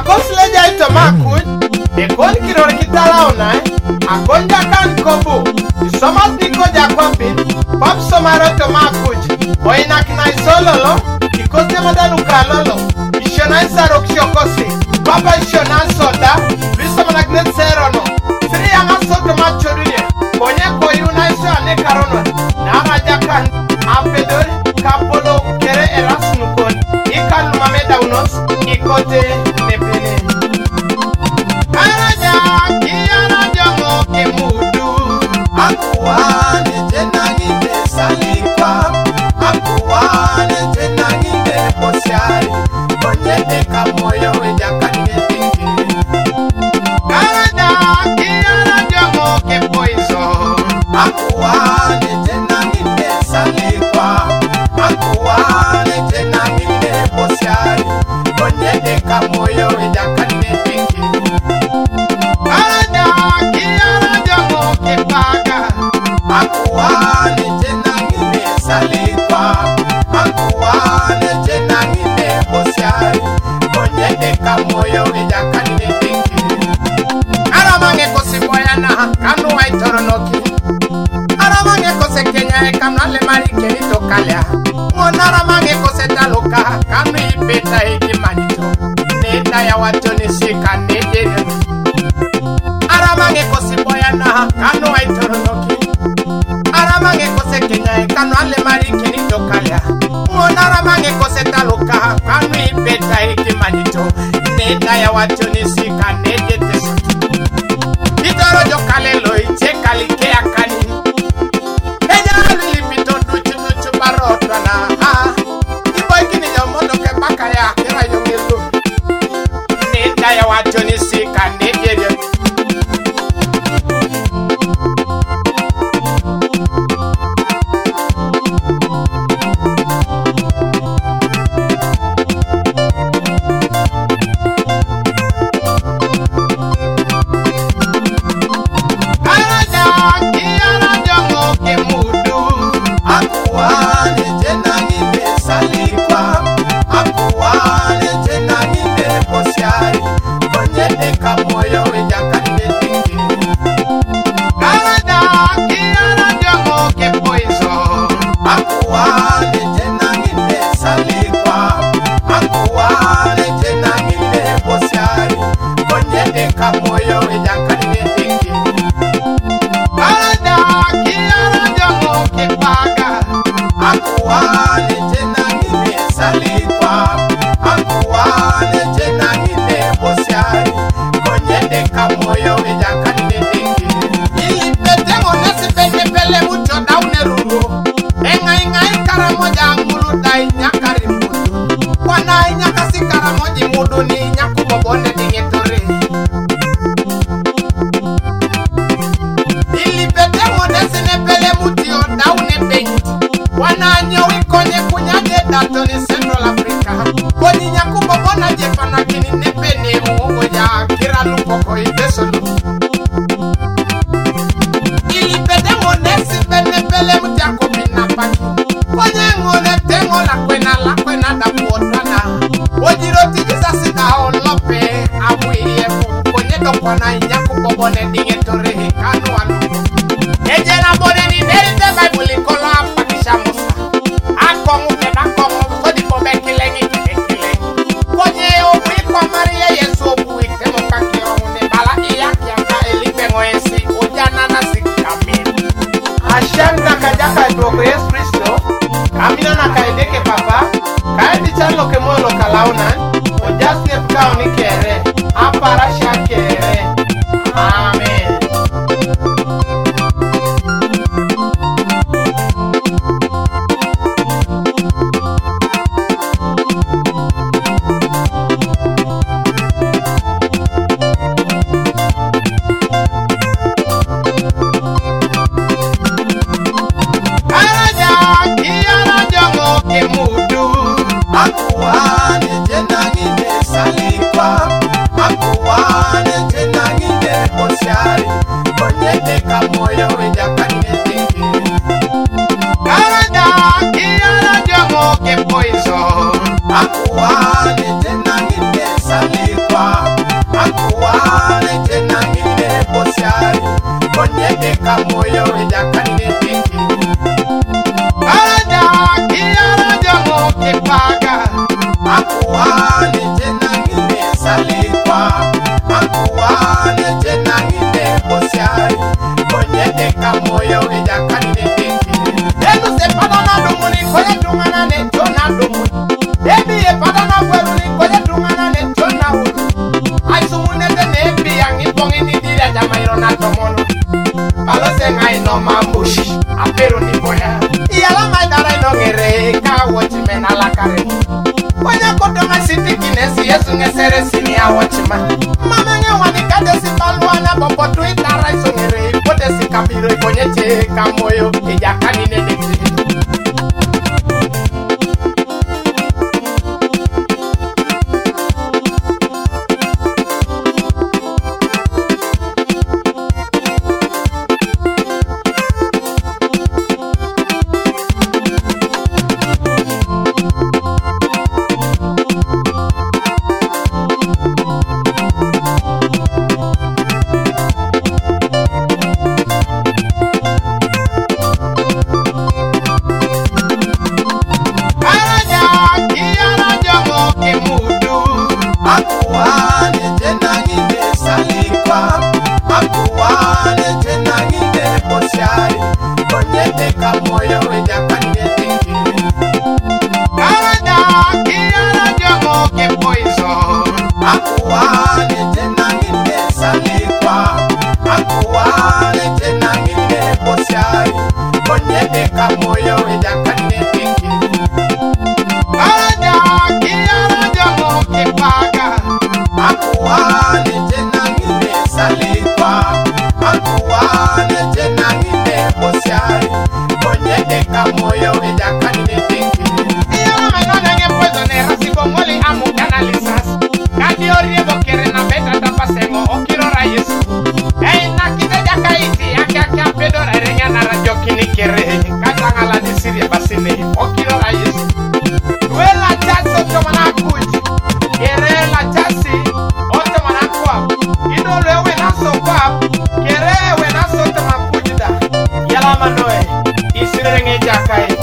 akosleja ito makut ekon kiror kitala onai akonja kan kobo isomas niko jakopin pop somaro to makut oinak na isololo ikote madanu kalolo ishona isarok shokosi papa ishona soda biso managnet serono siri anga soto machodunia konye koyuna isha ne karono nara jakan apedor kapolo kere erasnukon ikal mameda unos ikote nepene araja kiara jongo kemudu akuane tena ngine salikwa akuane tena ngine posiari konyete kamoyo wejakane tingi araja kiara jongo kepoiso akuane tena ngine salikwa akuane tena ngine posiari konyete kamoyo wejakane tingi araja kiara jongo kepaga akuane tena ngine salikwa akuane tena ngine posiari konyete kamoyo wejakane tingi aramange kosiboyana kanu waitoronoki aramange kose kenya kanale mari kenito kalya monaramange kose taloka kanu ipeta ikimanito neta ya watoni sika nejere aramange kosiboyana kanu waitoronoki aramange kose kenya kanale mari kenito kalya monaramange kose taloka kanu ipeta ikimanito neta ya watoni sika nejere Itoro jo kalelo ite kalike akani Eja lipito duchu barotwa na ha Ibo ikini jo mondo ke baka ya kira yo ngelu Neta ya wacho ni sika nejeje Akuane tena ngine salikwa Kamoyo ijakani nedexi Kere we na so tama kujida yala manoe isirenge jakai